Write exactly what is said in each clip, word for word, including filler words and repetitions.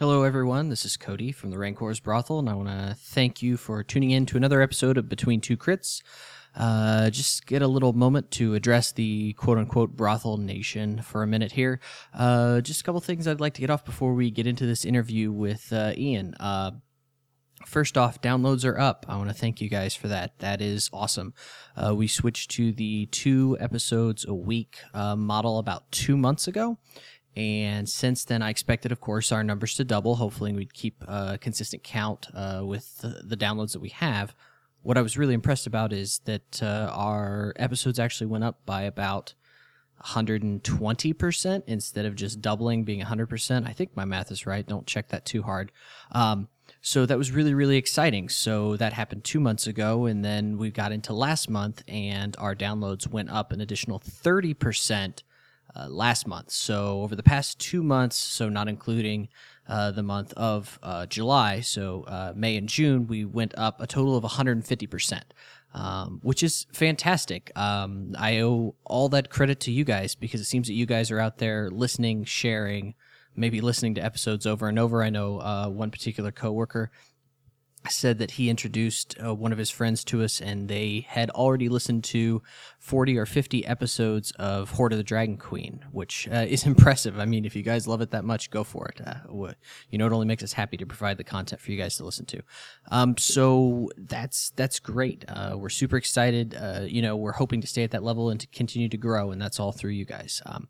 Hello, everyone. This is Cody from the Rancor's Brothel, and I want to thank you for tuning in to another episode of Between Two Crits. Uh, just get a little moment to address the quote-unquote Brothel Nation for a minute here. Uh, just a couple things I'd like to get off before we get into this interview with uh, Ian. Uh, First off, downloads are up. I want to thank you guys for that. That is awesome. Uh, we switched to the two episodes a week uh, model about two months ago. And since then, I expected, of course, our numbers to double. Hopefully, we'd keep a consistent count uh, with the, the downloads that we have. What I was really impressed about is that uh, our episodes actually went up by about one hundred twenty percent instead of just doubling, being one hundred percent. I think my math is right. Don't check that too hard. Um, so that was really, really exciting. So that happened two months ago, and then we got into last month, and our downloads went up an additional thirty percent Uh, last month. So over the past two months, so not including uh, the month of uh, July, so uh, May and June, we went up a total of one hundred fifty percent, um, which is fantastic. Um, I owe all that credit to you guys because it seems that you guys are out there listening, sharing, maybe listening to episodes over and over. I know uh, one particular coworker said that he introduced uh, one of his friends to us, and they had already listened to forty or fifty episodes of Horde of the Dragon Queen, which uh, is impressive. I mean, if you guys love it that much, go for it. Uh, you know, it only makes us happy to provide the content for you guys to listen to. Um, so that's that's great. Uh, we're super excited. Uh, you know, we're hoping to stay at that level and to continue to grow, and that's all through you guys. Um,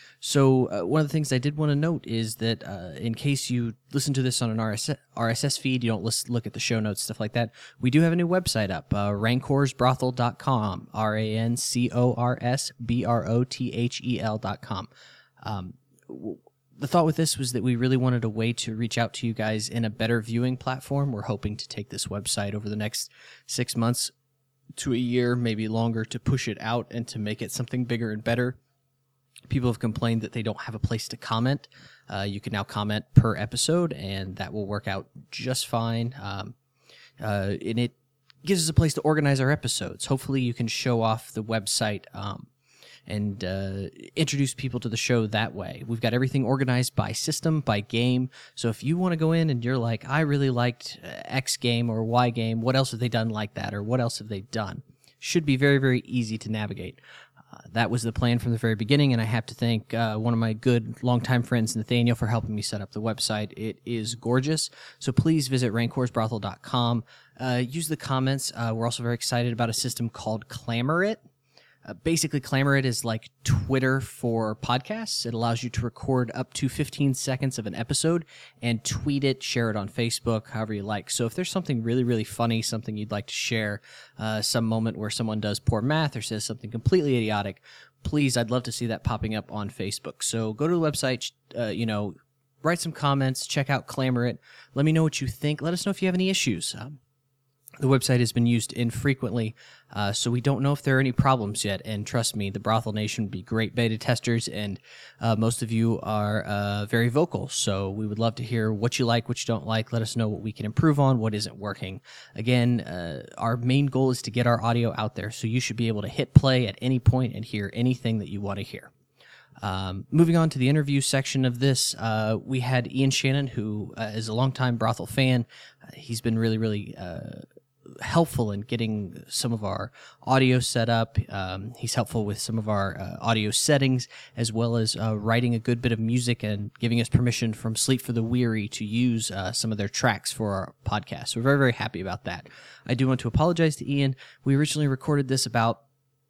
So uh, one of the things I did want to note is that uh, in case you listen to this on an R S S, R S S feed, you don't listen, look at the show notes, stuff like that, we do have a new website up, uh, rancors brothel dot com, R A N C O R S B R O T H E L dot com. Um, w- the thought with this was that we really wanted a way to reach out to you guys in a better viewing platform. We're hoping to take this website over the next six months to a year, maybe longer, to push it out and to make it something bigger and better. People have complained that they don't have a place to comment. Uh, you can now comment per episode, and that will work out just fine. Um, uh, and it gives us a place to organize our episodes. Hopefully, you can show off the website um, and uh, introduce people to the show that way. We've got everything organized by system, by game. So if you want to go in and you're like, I really liked X game or Y game, what else have they done like that, or what else have they done? Should be very, very easy to navigate. Uh, that was the plan from the very beginning, and I have to thank uh, one of my good longtime friends, Nathaniel, for helping me set up the website. It is gorgeous, so please visit rancors brothel dot com. Uh, use the comments. Uh, we're also very excited about a system called Clamorit. Uh, basically, Clamorit is like Twitter for podcasts. It allows you to record up to fifteen seconds of an episode and tweet it, share it on Facebook, however you like. So if there's something really, really funny, something you'd like to share, uh, some moment where someone does poor math or says something completely idiotic, please, I'd love to see that popping up on Facebook. So go to the website, uh, you know, write some comments, check out Clamorit. Let me know what you think. Let us know if you have any issues. Um, The website has been used infrequently, uh, so we don't know if there are any problems yet. And trust me, the Brothel Nation would be great beta testers, and uh, most of you are uh, very vocal. So we would love to hear what you like, what you don't like. Let us know what we can improve on, what isn't working. Again, uh, our main goal is to get our audio out there, so you should be able to hit play at any point and hear anything that you want to hear. Um, moving on to the interview section of this, uh, we had Ian Shannon, who uh, is a longtime Brothel fan. Uh, he's been really, really uh, helpful in getting some of our audio set up. Um, he's helpful with some of our uh, audio settings, as well as uh, writing a good bit of music and giving us permission from Sleep for the Weary to use uh, some of their tracks for our podcast. So we're very, very happy about that. I do want to apologize to Ian. We originally recorded this about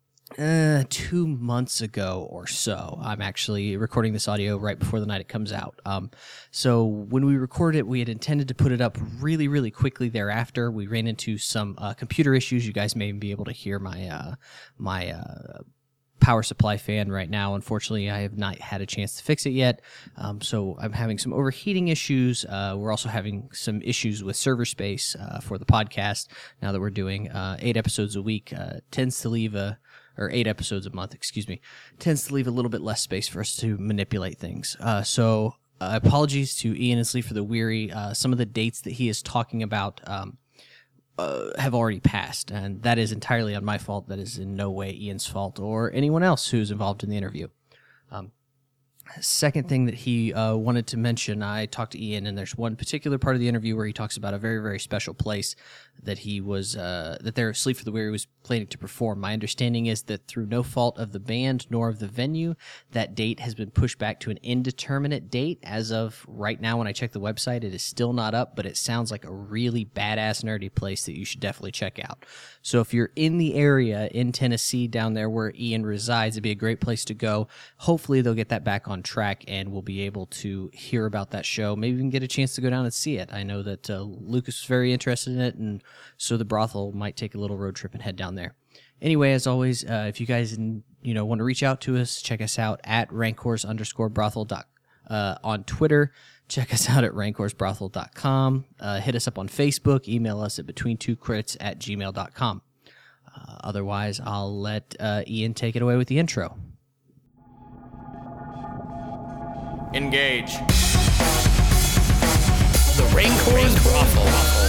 Uh, two months ago or so. I'm actually recording this audio right before the night it comes out. Um, so when we recorded it, we had intended to put it up really, really quickly thereafter. We ran into some uh, computer issues. You guys may be able to hear my uh, my uh, power supply fan right now. Unfortunately, I have not had a chance to fix it yet. Um, so I'm having some overheating issues. Uh, we're also having some issues with server space uh, for the podcast. Now that we're doing uh, eight episodes a week, uh, tends to leave a or eight episodes a month, excuse me, tends to leave a little bit less space for us to manipulate things. Uh, so uh, apologies to Ian and Sleep for the Weary. Uh, some of the dates that he is talking about um, uh, have already passed, and that is entirely on my fault. That is in no way Ian's fault or anyone else who's involved in the interview. Um, Second thing that he uh, wanted to mention, I talked to Ian, and there's one particular part of the interview where he talks about a very, very special place that he was, uh, that their Sleep for the Weary was planning to perform. My understanding is that through no fault of the band nor of the venue, that date has been pushed back to an indeterminate date. As of right now, when I check the website, it is still not up, but it sounds like a really badass, nerdy place that you should definitely check out. So if you're in the area in Tennessee, down there where Ian resides, it'd be a great place to go. Hopefully they'll get that back on track, and we'll be able to hear about that show. Maybe even get a chance to go down and see it. I know that uh, Lucas was very interested in it, and so the brothel might take a little road trip and head down there. Anyway, as always, uh, if you guys you know want to reach out to us, check us out at rancors underscore brothel dot uh, on Twitter. Check us out at rancors brothel dot com. Uh, hit us up on Facebook. Email us at between two crits at gmail dot com. Uh, otherwise, I'll let uh, Ian take it away with the intro. Engage. The Rancors Brothel.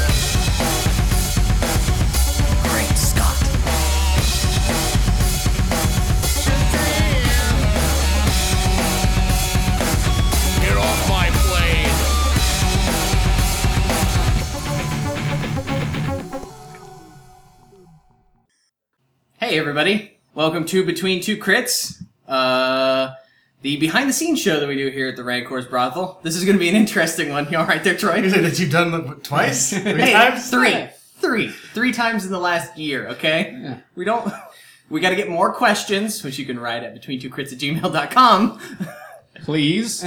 Great Scott. Get off my plane. Hey everybody, welcome to Between Two Crits, uh, the behind-the-scenes show that we do here at the Rancors Brothel. This is going to be an interesting one. You all right there, Troy? That you've done it twice? Three hey, times? Three. Three. Three times in the last year, okay? Yeah. We don't... We got to get more questions, which you can write at between two crits at gmail dot com. Please.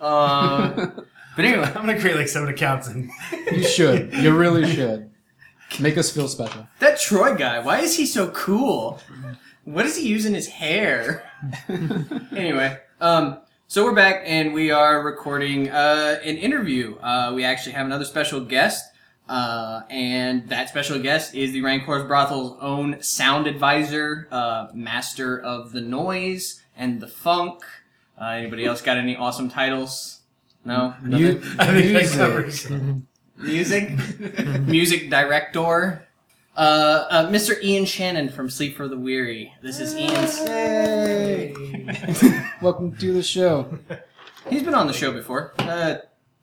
uh, but anyway. I'm going to create like seven accounts. And You should. You really should. Make us feel special. That Troy guy, why is he so cool? What does he use in his hair? Anyway, um, so we're back and we are recording uh, an interview. Uh, we actually have another special guest, uh, and that special guest is the Rancors Brothel's own sound advisor, uh, master of the noise and the funk. Uh, anybody else got any awesome titles? No? You, I think that covers. Music? Music director? Uh, uh, Mister Ian Shannon from Sleep for the Weary. This is Ian's... Yay! Welcome to the show. He's been on the show before. Uh,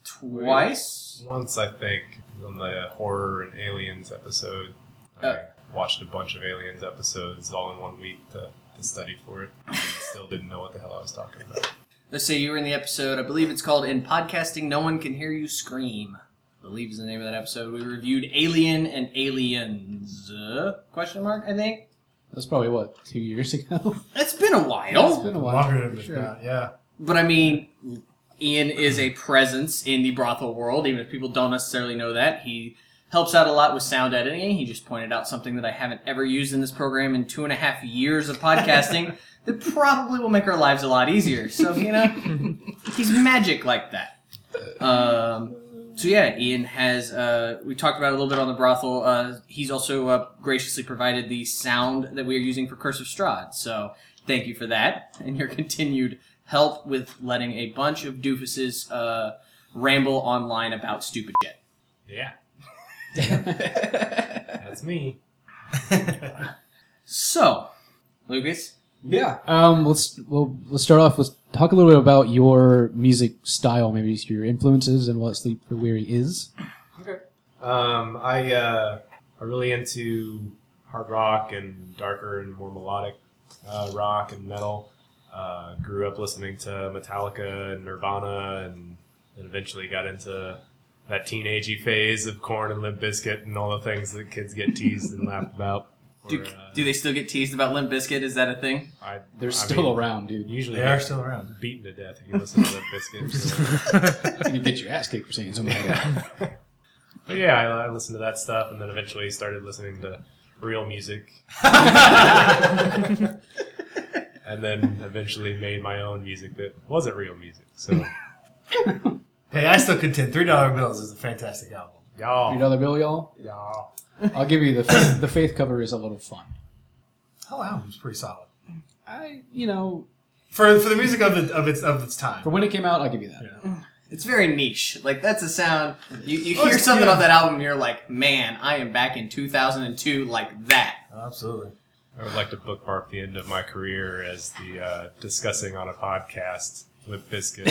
twice? Once, I think, on the horror and aliens episode. I Uh. watched a bunch of aliens episodes all in one week to, to study for it. And still didn't know what the hell I was talking about. Let's say you were in the episode, I believe it's called In Podcasting No One Can Hear You Scream. I believe is the name of that episode. We reviewed Alien and Aliens. Uh, question mark, I think? That's probably, what, two years ago? It's been a while. It's been a while. Longer than Sure. that, yeah. But I mean, Ian is a presence in the brothel world, even if people don't necessarily know that. He helps out a lot with sound editing. He just pointed out something that I haven't ever used in this program in two and a half years of podcasting that probably will make our lives a lot easier. So, you know, he's magic like that. Um, so yeah, Ian has, uh, we talked about it a little bit on the brothel. Uh, he's also uh, graciously provided the sound that we are using for Curse of Strahd. So thank you for that and your continued help with letting a bunch of doofuses uh, ramble online about stupid shit. Yeah. That's me. So, Lucas, Yeah. Um. Let's well. Let's start off. Let's talk a little bit about your music style, maybe your influences, and what Sleep for Weary is. Okay. Um, I, uh, I'm really into hard rock and darker and more melodic uh, rock and metal. Uh, grew up listening to Metallica and Nirvana, and then eventually got into that teenagey phase of Korn and Limp Bizkit and all the things that kids get teased and laughed about. do, Or, uh, do they still get teased about Limp Bizkit? Is that a thing? I, They're I still mean, around, dude. Usually They are still around. beaten to death if you listen to Limp Bizkit. You get your ass kicked for saying something like that. But yeah, I, I listened to that stuff, and then eventually started listening to real music. And then eventually made my own music that wasn't real music. So, Hey, I still contend three dollar Bills is a fantastic album. y'all. Three dollar bill, y'all. Y'all. I'll give you the faith, the faith cover is a little fun. whole album's pretty solid. I, you know, For for the music of it, of its of its time. for when it came out, I'll give you that. Yeah. It's very niche. Like, that's a sound. You, you Oh, hear it's- something yeah. off that album and you're like, man, I am back in two thousand two like that. Oh, absolutely. I would like to bookmark the end of my career as the uh, discussing on a podcast Limp Bizkit.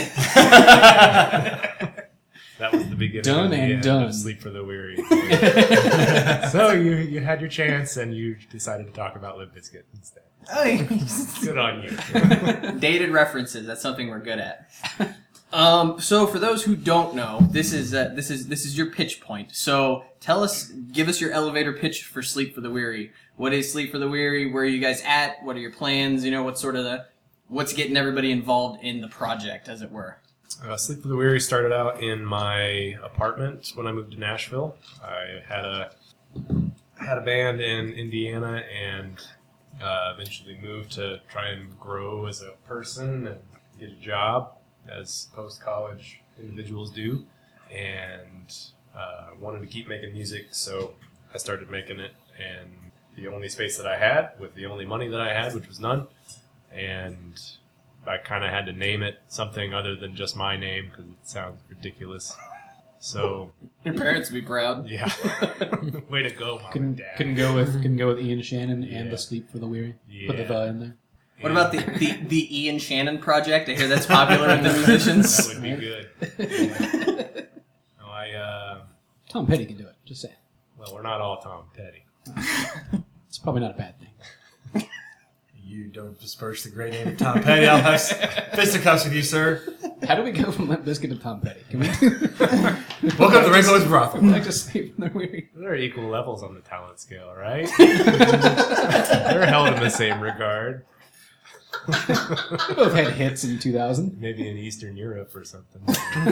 That was the beginning. Done of the and end done. Of Sleep for the Weary. So you you had your chance and you decided to talk about Limp Bizkit instead. Good on you. Dated references. That's something we're good at. Um, so for those who don't know, this is uh, this is this is your pitch point. So tell us, give us your elevator pitch for Sleep for the Weary. What is Sleep for the Weary? Where are you guys at? What are your plans? You know, what's sort of the what's getting everybody involved in the project, as it were. Uh, Sleep for the Weary started out in my apartment when I moved to Nashville. I had a had a band in Indiana and uh, eventually moved to try and grow as a person and get a job, as post-college individuals do, and uh, wanted to keep making music, so I started making it, and the only space that I had, with the only money that I had, which was none, and I kind of had to name it something other than just my name, because it sounds ridiculous. So, Your parents would be proud. yeah. Way to go, Mom and Couldn't, Dad. couldn't go with couldn't go with Ian Shannon and Yeah. the Sleep for the Weary. Put the Yeah. the in there. What about the, the, the Ian Shannon project? I hear that's popular with the musicians. That would be good. Yeah. No, I, uh, Tom Petty can do it. Just saying. well, we're not all Tom Petty. It's probably not a bad thing. You don't disperse the great name of Tom Petty. I'll have s- fisticuffs with you, sir. How do we go from Limp Bizkit to Tom Petty? Can we? Welcome to Ringo's Brothel. like to Sleep for the Weary. They're equal levels on the talent scale, right? They're held in the same regard. We both had hits in two thousand. Maybe in Eastern Europe or something.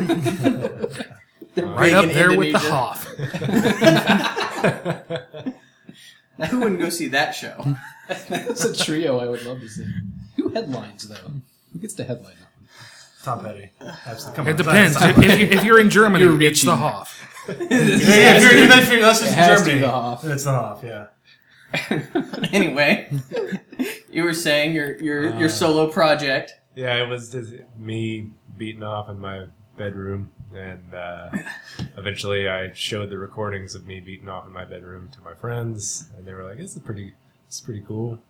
Right up in there with the Indonesia. Hoff. Now, who wouldn't go see that show? That's a trio I would love to see. Who headlines though? Who gets to headline that one? Tom Petty. Absolutely. Come It on. depends. Tom if, Petty. if, you, if you're in Germany, You're it's the reaching. Hoff. Yeah, if you're, even if you're that's just It has to be Germany, the Hoff. it's the Hoff, yeah. Anyway, you were saying your your Uh, your solo project. Yeah, it was just me beating off in my bedroom, and uh, eventually I showed the recordings of me beating off in my bedroom to my friends, and they were like, "This is pretty, this is pretty cool."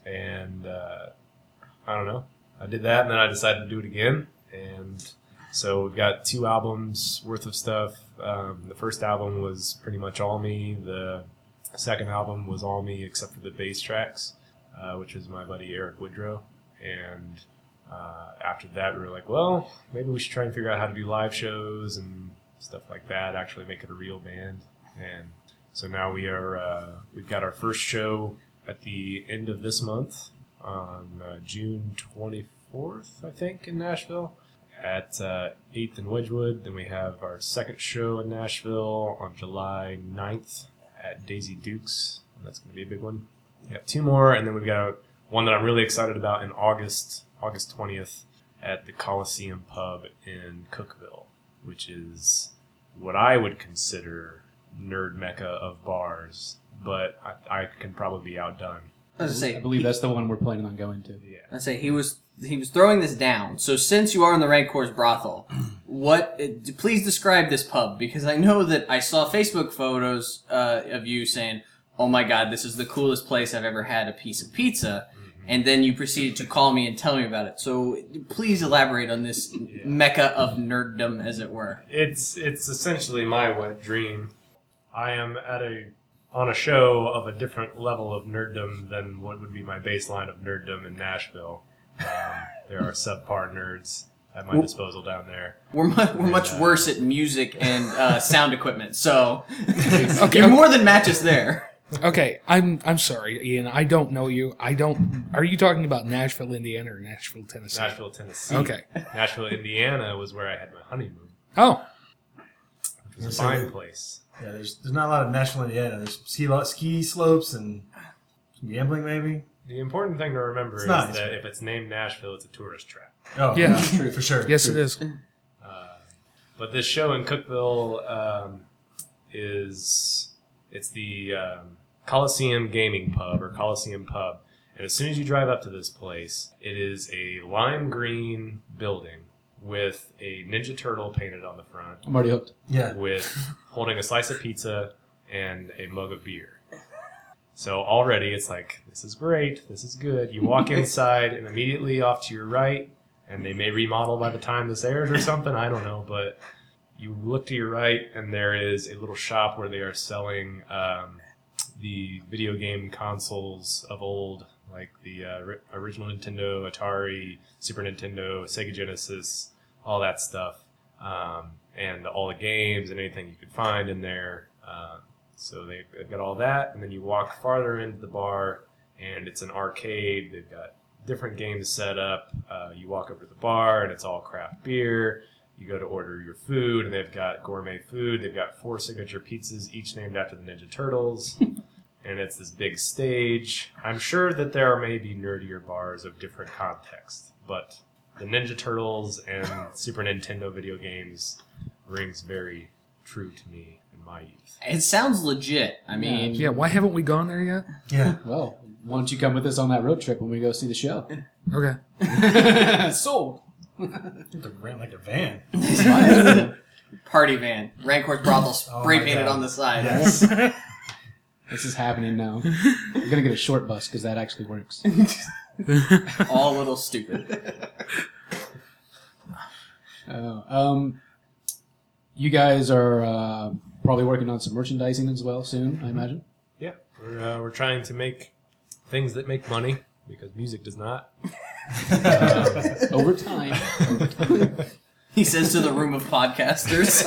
And uh, I don't know, I did that, and then I decided to do it again, and so we've got two albums worth of stuff. Um, the first album was pretty much all me. The second album was all me except for the bass tracks, uh, which is my buddy Eric Woodrow. And uh, after that, we were like, well, maybe we should try and figure out how to do live shows and stuff like that, actually make it a real band. And so now we are, uh, we've got our first show at the end of this month on uh, June twenty-fourth, I think, in Nashville at uh, eighth and Wedgwood. Then we have our second show in Nashville on July ninth at Daisy Dukes. That's going to be a big one. We have two more, and then we've got one that I'm really excited about in August, August twentieth, at the Coliseum Pub in Cookeville, which is what I would consider nerd mecca of bars, but I, I can probably be outdone. I was gonna I say, believe that's the one we're planning on going to. Yeah. I say he was he was throwing this down. So since you are in the Rancor's brothel, what? uh, Please describe this pub, because I know that I saw Facebook photos uh, of you saying, "Oh my God, this is the coolest place I've ever had a piece of pizza," and then you proceeded to call me and tell me about it. So please elaborate on this mecca of nerddom, as it were. It's it's essentially my wet dream. I am at a on a show of a different level of nerddom than what would be my baseline of nerddom in Nashville. Um, there are subpar nerds at my disposal down there. We're mu- we're much Yeah. worse at music and uh, sound equipment, so Okay, you're more than matches there. okay. I'm I'm sorry, Ian. I don't know you. I don't. Are you talking about Nashville, Indiana, or Nashville, Tennessee? Nashville, Tennessee. Okay. Nashville, Indiana was where I had my honeymoon. Oh, It was a fine place. Yeah, there's there's not a lot of Nashville, Indiana. There's ski, lo- ski slopes and some gambling, maybe. The important thing to remember It's is nice. that if it's named Nashville, it's a tourist trap. Oh, Yeah. true, for sure. yes, it is. But this show in Cookeville um, is it's the um, Coliseum Gaming Pub or Coliseum Pub, and as soon as you drive up to this place, it is a lime green building with a Ninja Turtle painted on the front, I'm already hooked. Yeah. with holding a slice of pizza and a mug of beer. So already it's like, this is great, this is good. You walk inside, and immediately off to your right and they may remodel by the time this airs or something. I don't know, but you look to your right, and there is a little shop where they are selling um, the video game consoles of old, like the uh, ri- original Nintendo, Atari, Super Nintendo, Sega Genesis, all that stuff, um, and all the games and anything you could find in there. Uh, so they- they've got all that, and then you walk farther into the bar, and it's an arcade. They've got different games set up. Uh, you walk over to the bar, and it's all craft beer. You go to order your food, and they've got gourmet food. They've got four signature pizzas, each named after the Ninja Turtles. And it's this big stage. I'm sure that there are maybe nerdier bars of different context, but the Ninja Turtles and Super Nintendo video games rings very true to me in my youth. It sounds legit. I mean, Yeah, why haven't we gone there yet? Yeah. Well, why don't you come with us on that road trip when we go see the show? Okay. Sold. To rent like a van. party van, Rancor's brothel, Oh spray my painted God. on the side. Yes. This is happening now. We're gonna get a short bus because that actually works. All a little stupid. Uh, um, you guys are uh, probably working on some merchandising as well soon, I imagine. Yeah, we're, uh, we're trying to make things that make money, because music does not. Over time. He says to the room of podcasters.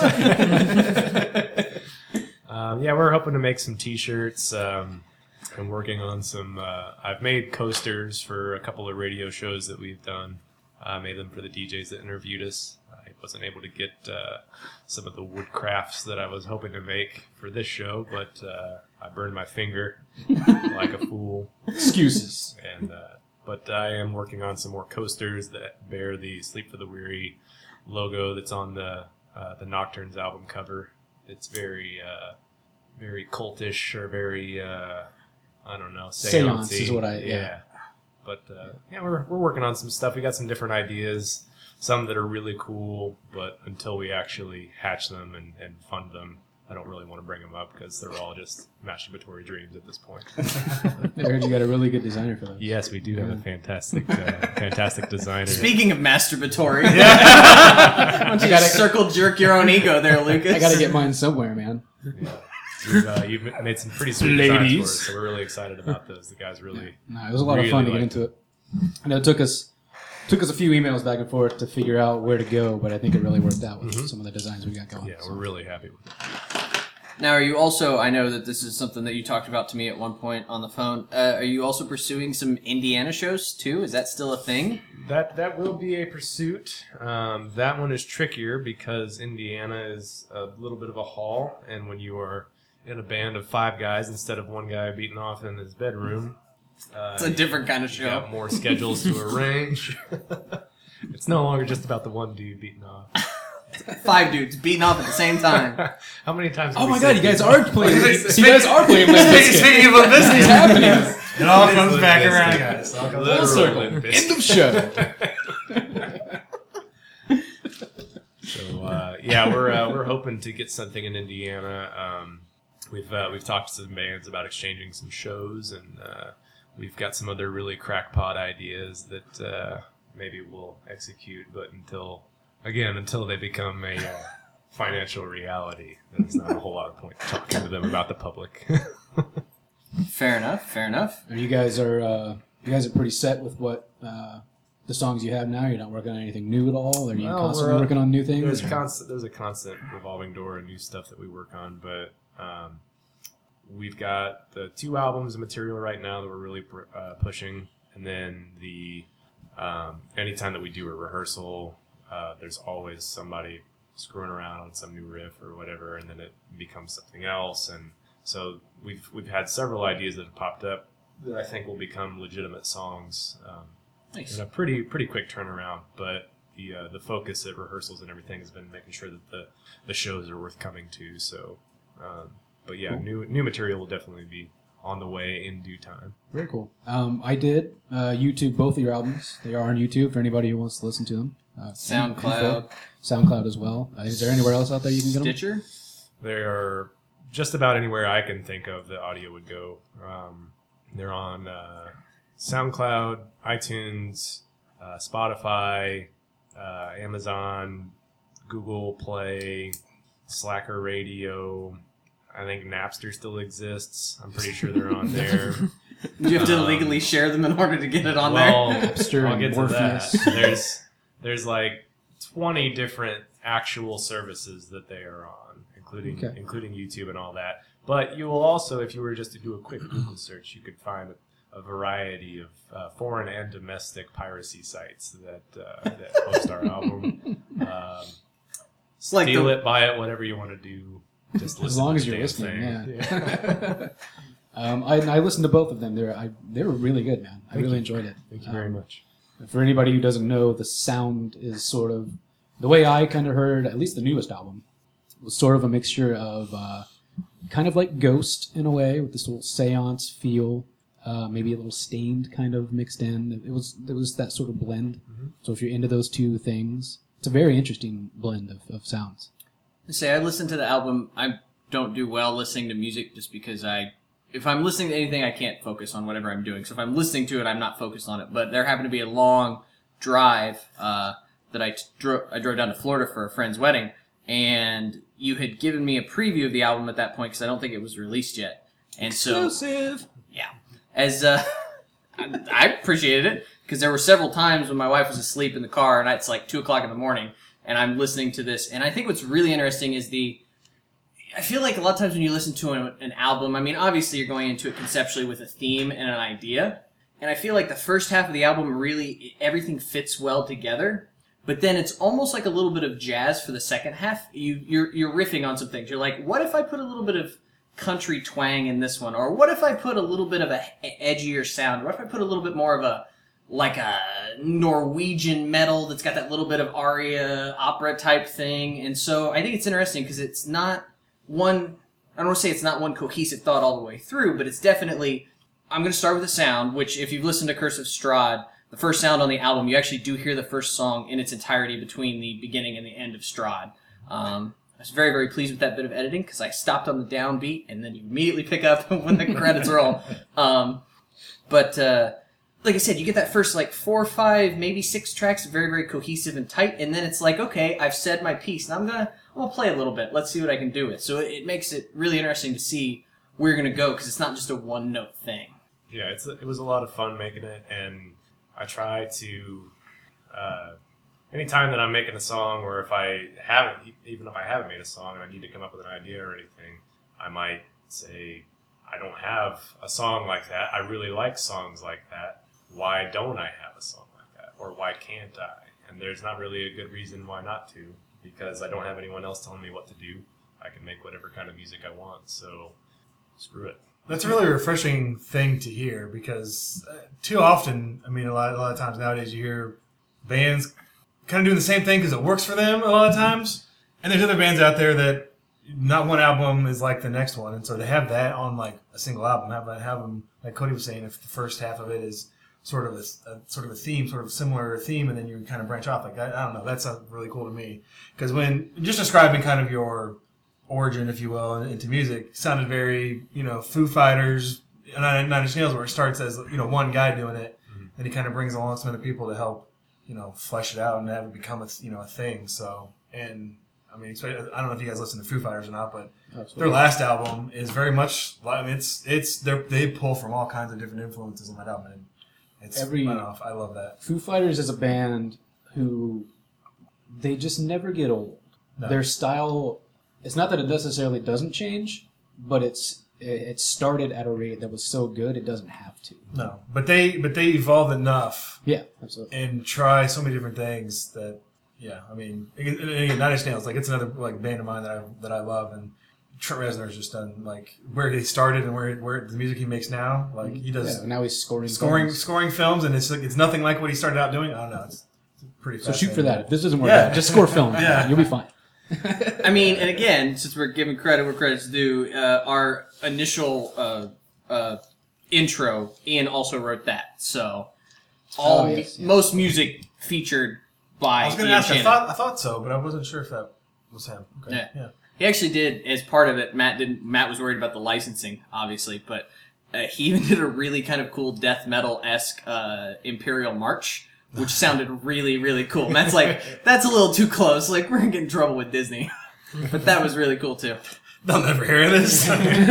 Um, yeah, we're hoping to make some T-shirts. Um, I'm working on some. Uh, I've made coasters for a couple of radio shows that we've done. I made them for the D Js that interviewed us. I wasn't able to get uh, some of the wood crafts that I was hoping to make for this show, but uh, I burned my finger like a fool. Excuses. And uh, but I am working on some more coasters that bear the Sleep for the Weary logo that's on the uh, the Nocturnes album cover. It's very uh, very cultish, or very uh, I don't know, Seance seance-y. is what I- yeah. But uh, yeah, we're we're working on some stuff. We got some different ideas, some that are really cool, but until we actually hatch them and, and fund them, I don't really want to bring them up because they're all just masturbatory dreams at this point. I heard you got a really good designer for those. Yes, we do have a fantastic, uh, fantastic designer. Speaking of masturbatory, why don't you gotta- circle jerk your own ego there, Lucas? I gotta get mine somewhere, man. You've, uh, you've made some pretty sweet designs for us, so we're really excited about those. The guys really. No, it was a lot of fun to Really get liked into it. I know it took us took us a few emails back and forth to figure out where to go, but I think it really worked out with some of the designs we got going. Yeah, so. we're really happy with it. Now, are you also, I know that this is something that you talked about to me at one point on the phone, uh, are you also pursuing some Indiana shows, too? Is that still a thing? That that will be a pursuit. Um, that one is trickier because Indiana is a little bit of a haul, and when you are in a band of five guys instead of one guy beating off in his bedroom, uh, It's a different kind of you got show. more schedules to arrange. It's no longer just about the one dude beating off. Five dudes beating off at the same time. How many times? Oh have we my said god, you guys beating are off? playing. So you guys are playing Limp Bizkit. Speaking of Limp Bizkit, It's happening. it all comes Limp back Bizkit. around, guys. It all comes Literal Full circle. Limp End Bizkit. of show. So uh, yeah, we're uh, we're hoping to get something in Indiana. Um, we've uh, we've talked to some bands about exchanging some shows, and uh, we've got some other really crackpot ideas that uh, maybe we'll execute. But until again, until they become a uh, financial reality, there's not a whole lot of point talking to them about the public. Fair enough, fair enough. You guys are uh, you guys are pretty set with what uh, the songs you have now. You're not working on anything new at all. Are you Well, constantly we're- working on new things? There's or- constant. There's a constant revolving door of new stuff that we work on, but um, we've got the two albums of material right now that we're really pr- uh, pushing, and then the um, anytime that we do a rehearsal, uh, there's always somebody screwing around on some new riff or whatever, and then it becomes something else, and so we've we've had several ideas that have popped up that I think will become legitimate songs. Um, Nice. in a pretty pretty quick turnaround, but the uh, the focus at rehearsals and everything has been making sure that the, the shows are worth coming to. So, um, but yeah, new new material will definitely be on the way in due time. Very cool. Um, I did uh, YouTube both of your albums. They are on YouTube for anybody who wants to listen to them. Uh, SoundCloud. info. SoundCloud as well. Uh, is there anywhere else out there you can get them? Stitcher? They're just about anywhere I can think of the audio would go. Um, they're on uh, SoundCloud, iTunes, uh, Spotify, uh, Amazon, Google Play, Slacker Radio. I think Napster still exists. I'm pretty sure they're on there. Do you have to Um, legally share them in order to get it on well, there? Napster I'll and get to Morpheus. that. There's there's like twenty different actual services that they are on, including Okay. including YouTube and all that. But you will also, if you were just to do a quick Google search, you could find a, a variety of uh, foreign and domestic piracy sites that uh, that host our album. Um, It's like steal the, it, buy it, whatever you want to do. Just As listen long to as the you're damn listening, thing. yeah. um, I, I listened to both of them. They're I, they were really good, man. I Thank really you. enjoyed it. Thank you very Um, much. For anybody who doesn't know, the sound is sort of the way I kind of heard, at least the newest album, was sort of a mixture of uh, kind of like Ghost in a way, with this little seance feel, uh, maybe a little Stained kind of mixed in. It was it was that sort of blend. Mm-hmm. So if you're into those two things, it's a very interesting blend of, of sounds. say I listen to the album. I don't do well listening to music just because I, if I'm listening to anything, I can't focus on whatever I'm doing. So if I'm listening to it, I'm not focused on it. But there happened to be a long drive uh, that I, t- dro- I drove down to Florida for a friend's wedding, and you had given me a preview of the album at that point because I don't think it was released yet. And so, Exclusive. yeah, as uh, I, I appreciated it because there were several times when my wife was asleep in the car, and it's like two o'clock in the morning, and I'm listening to this. And I think what's really interesting is the. I feel like a lot of times when you listen to an, an album, I mean, obviously you're going into it conceptually with a theme and an idea, and I feel like the first half of the album really everything fits well together. But then it's almost like a little bit of jazz for the second half. You you're you're riffing on some things. You're like, what if I put a little bit of country twang in this one, or what if I put a little bit of a edgier sound? What if I put a little bit more of a like a Norwegian metal that's got that little bit of aria opera type thing? And so I think it's interesting because it's not one. I don't want to say it's not one cohesive thought all the way through, but it's definitely. I'm going to start with the sound, which if you've listened to Curse of Strahd, the first sound on the album, you actually do hear the first song in its entirety between the beginning and the end of Strahd. Um, I was very, very pleased with that bit of editing because I stopped on the downbeat and then you immediately pick up when the credits roll. Um, but uh, like I said, you get that first like four, five, maybe six tracks, very, very cohesive and tight, and then it's like, okay, I've said my piece, and I'm gonna, I'm gonna play a little bit. Let's see what I can do with. So it, it makes it really interesting to see where you're gonna go because it's not just a one note thing. Yeah, it's it was a lot of fun making it, and I try to, uh, anytime that I'm making a song, or if I haven't, even if I haven't made a song and I need to come up with an idea or anything, I might say, I don't have a song like that. I really like songs like that. Why don't I have a song like that? Or why can't I? And there's not really a good reason why not to, because I don't have anyone else telling me what to do. I can make whatever kind of music I want, so screw it. That's a really refreshing thing to hear because uh, too often, I mean, a lot, a lot of times nowadays you hear bands kind of doing the same thing because it works for them a lot of times. And there's other bands out there that not one album is like the next one. And so to have that on like a single album, have, have them, like Cody was saying, if the first half of it is sort of a, a sort of a theme, sort of a similar theme, and then you kind of branch off. Like, I, I don't know, that's uh, really cool to me. Because when just describing kind of your origin, if you will, into music sounded very, you know, Foo Fighters, Nine Inch Nails, where it starts as, you know, one guy doing it, mm-hmm. and he kind of brings along some other people to help, you know, flesh it out and have it become a, you know, a thing. So, and I mean, I don't know if you guys listen to Foo Fighters or not, but Absolutely. Their last album is very much, I mean, it's it's they pull from all kinds of different influences on that album. And it's Every I don't know, I love that. Foo Fighters is a band who they just never get old. No. Their style. It's not that it necessarily doesn't change, but it's it started at a rate that was so good it doesn't have to. No, but they but they evolve enough. Yeah, absolutely. And try so many different things that, yeah, I mean, again, Nine Inch Nails, like it's another like band of mine that I that I love, and Trent Reznor's just done like where he started and where where the music he makes now. Like he does. Yeah, now he's scoring scoring films. scoring films, and it's like it's nothing like what he started out doing. I don't know. It's, it's pretty. So shoot for that. If this doesn't work yeah. out, just score films. Yeah, you'll be fine. I mean, and again, since we're giving credit where credit's due, uh, our initial uh, uh, intro, Ian also wrote that. So, all oh, yes, yes. most music featured by I was going to Ian ask. Shannon. I thought I thought so, but I wasn't sure if that was him. Okay. Yeah. yeah. He actually did as part of it. Matt didn't. Matt was worried about the licensing, obviously, but uh, he even did a really kind of cool death metal esque uh, Imperial March, which sounded really, really cool. Matt's like, that's a little too close. Like, we're going to get in trouble with Disney. But that was really cool, too. They'll never hear this.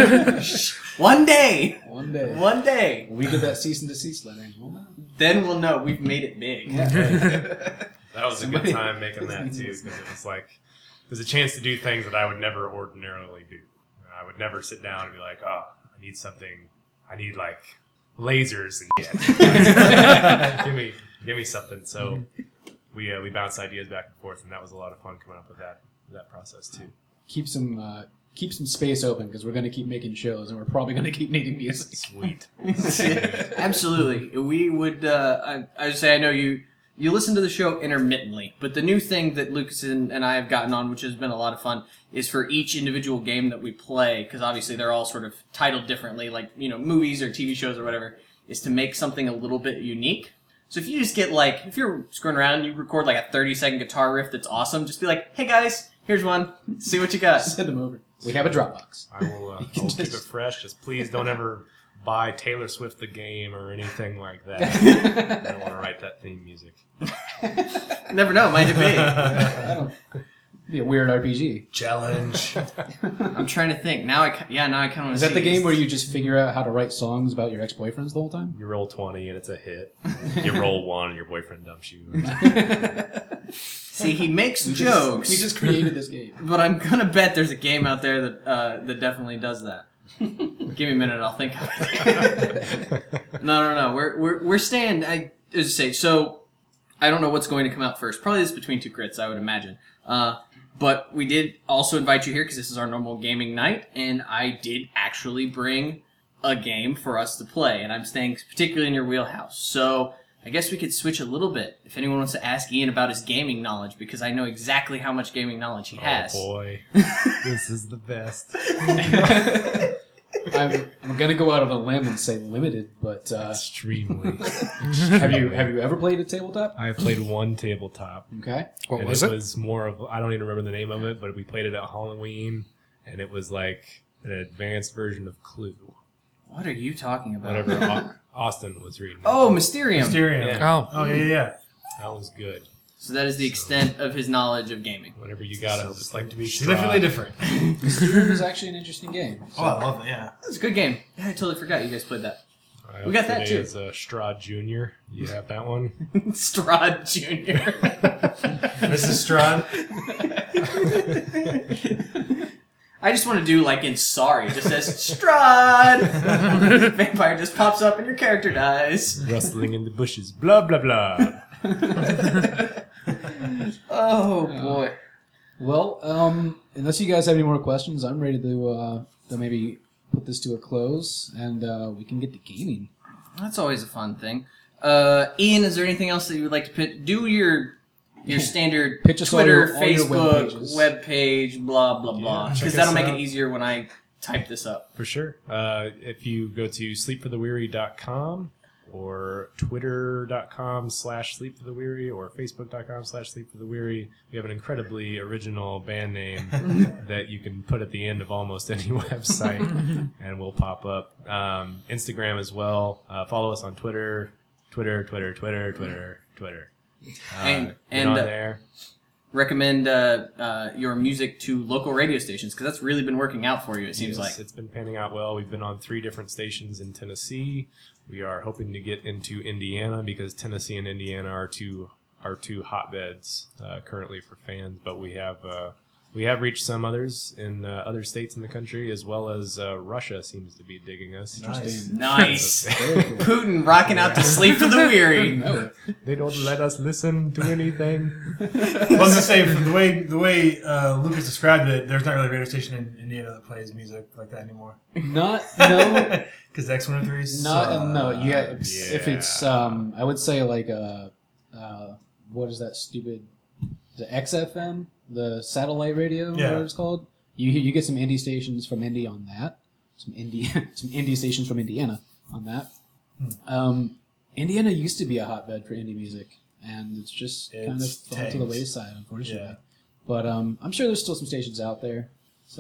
One day. One day. One day. We get that cease and desist letter. Well, no. Then we'll know we've made it big. That was a good time making that too, because it was like there's a chance to do things that I would never ordinarily do. I would never sit down and be like, oh, I need something. I need like lasers and yeah. give me give me something. So we uh, we bounced ideas back and forth, and that was a lot of fun coming up with that that process too. Keep some uh, keep some space open because we're going to keep making shows, and we're probably going to keep needing music. Sweet. Absolutely. We would, uh, I, I would say I know you, you listen to the show intermittently, but the new thing that Lucas and, and I have gotten on, which has been a lot of fun, is for each individual game that we play, because obviously they're all sort of titled differently, like, you know, movies or T V shows or whatever, is to make something a little bit unique. So if you just get like, if you're screwing around and you record like a thirty second guitar riff that's awesome, just be like, hey guys, here's one, see what you got. Send them over. We have a Dropbox. I will uh, I'll keep it fresh. Just please don't ever buy Taylor Swift the game or anything like that. I don't want to write that theme music. Never know, might it be. I don't, it'd be a weird R P G. Challenge. I'm trying to think. Now I, yeah, now I kind of want Is to that the game where you just figure out how to write songs about your ex-boyfriends the whole time? You roll twenty and it's a hit. You roll one and your boyfriend dumps you. See, he makes We jokes. Just, we just created this game. But I'm gonna bet there's a game out there that uh, that definitely does that. Give me a minute, I'll think of it. no, no, no. We're we're we're staying. I as I say. So I don't know what's going to come out first. Probably this Between Two Crits, I would imagine. Uh, but we did also invite you here because this is our normal gaming night, and I did actually bring a game for us to play, and I'm staying particularly in your wheelhouse. So I guess we could switch a little bit if anyone wants to ask Ian about his gaming knowledge, because I know exactly how much gaming knowledge he has. Oh boy, this is the best. I'm, I'm gonna go out on a limb and say limited, but uh, Extremely. have you have you ever played a tabletop? I played one tabletop. Okay. What and was it? it? was more of, I don't even remember the name of it, but we played it at Halloween, and it was like an advanced version of Clue. What are you talking about? Whatever Au- Austin was reading. Oh, Mysterium. Mysterium. Yeah. Oh. Oh, yeah, yeah, yeah. That was good. So that is the extent of his knowledge of gaming. Whenever you got it, it was like to be Significantly different. Mysterium is actually an interesting game. Oh, I love it, yeah. It's a good game. Yeah, I totally forgot you guys played that. We got that, too. As uh, Strahd Junior You have that one? Strahd Junior Missus Strahd. I just want to do like in Sorry, it just says Strahd. Vampire just pops up and your character dies. Rustling in the bushes, blah, blah, blah. Oh boy. Well, um, unless you guys have any more questions, I'm ready to uh, to maybe put this to a close, and uh, we can get to gaming. That's always a fun thing. Uh, Ian, is there anything else that you would like to pit? Do your your standard Pitch us all Twitter, your- all your web Facebook, pages. web page, blah blah blah. check Because us that'll make out. it easier when I type this up. For sure. Uh, if you go to sleep for the weary dot com or twitter.com slash sleep for the weary or facebook.com slash sleep for the weary, we have an incredibly original band name that you can put at the end of almost any website and we'll pop up. Um, Instagram as well. Uh, follow us on Twitter, Twitter, Twitter, Twitter, Twitter, Twitter. Uh, And- get and, on uh, there. Recommend uh, uh, your music to local radio stations because that's really been working out for you. It seems Yes, like. it's been panning out well. We've been on three different stations in Tennessee. We are hoping to get into Indiana because Tennessee and Indiana are two are two hotbeds uh, currently for fans. But we have uh, we have reached some others in uh, other states in the country, as well as uh, Russia seems to be digging us. Nice. Nice. Very cool. Putin rocking out to Sleep for the Weary. No. They don't let us listen to anything. I was gonna say, from the way the way uh, Lucas described it, there's not really a radio station in Indiana that plays music like that anymore. Not no. Because X one oh three is Not no. You got, Yeah. if it's um, I would say like uh, uh, what is that stupid? The X F M, the satellite radio, Yeah. what it's called. You you get some indie stations from Indy on that. Some indie some indie stations from Indiana on that. Um, Indiana used to be a hotbed for indie music, and it's just kind of It's fallen to the tanked. wayside, unfortunately. Yeah. But um, I'm sure there's still some stations out there. So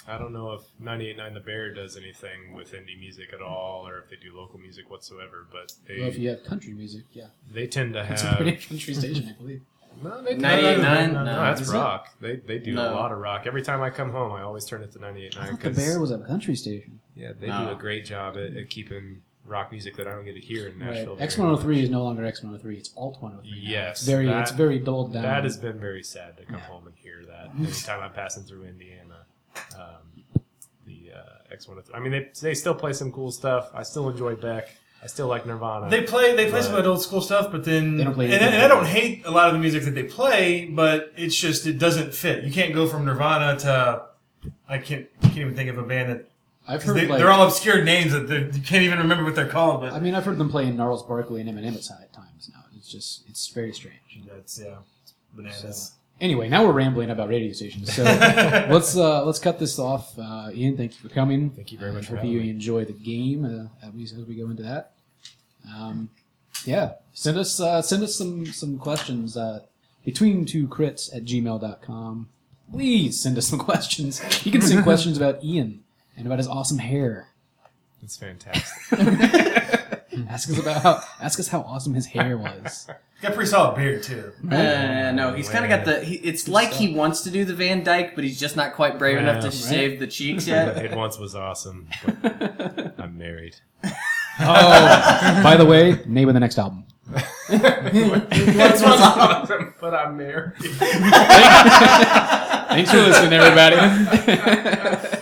I don't know if ninety-eight point nine The Bear does anything with indie music at all, or if they do local music whatsoever. But they Well, if you have country music, yeah. they tend to It's a have pretty country station, I believe. no, they ninety-eight point nine? No, No. that's Is it? rock. They they do No. a lot of rock. Every time I come home, I always turn it to ninety-eight point I nine thought the Bear was a country station. yeah, they No. do a great job at, at keeping rock music that I don't get to hear in Nashville. Right. X very one oh three much. is no longer X one oh three. It's Alt one oh three. now. Yes, It's very, that- it's very dulled down. That has been very sad to come home and hear that. Anytime I'm passing through Indiana, um, the uh, X one oh three. I mean, they they still play some cool stuff. I still enjoy Beck. I still like Nirvana. They play they play some But- of that old school stuff, but then They don't play and, anything and I don't like hate a lot of the music that they play, but it's just it doesn't fit. You can't go from Nirvana to I can't can't even think of a band that I've 'cause heard they, like, they're all obscure names that they're- you can't even remember what they're called. But I mean, I've heard them play Gnarls Barkley and Eminem at times now. It's just, it's very strange. that's yeah, it's bananas. Anyway, now we're rambling about radio stations. So let's uh, let's cut this off. Uh, Ian, thank you for coming. Thank you very Uh, much for Hope having you me. enjoy the game uh, as we as we go into that. Um, yeah, send us uh, send us some some questions. Uh, between two crits at gmail dot com. Please send us some questions. You can send questions about Ian and about his awesome hair. It's fantastic. Ask us about how ask us how awesome his hair was. He's got a pretty solid beard too. Uh, no, he's kind of got the. He, it's like he wants to do the Van Dyke, but he's just not quite brave enough to Right. shave the cheeks yet. It once was awesome, but I'm married. Oh, by the way, name of the next album. Once was awesome, but I'm married. Thanks for listening, everybody.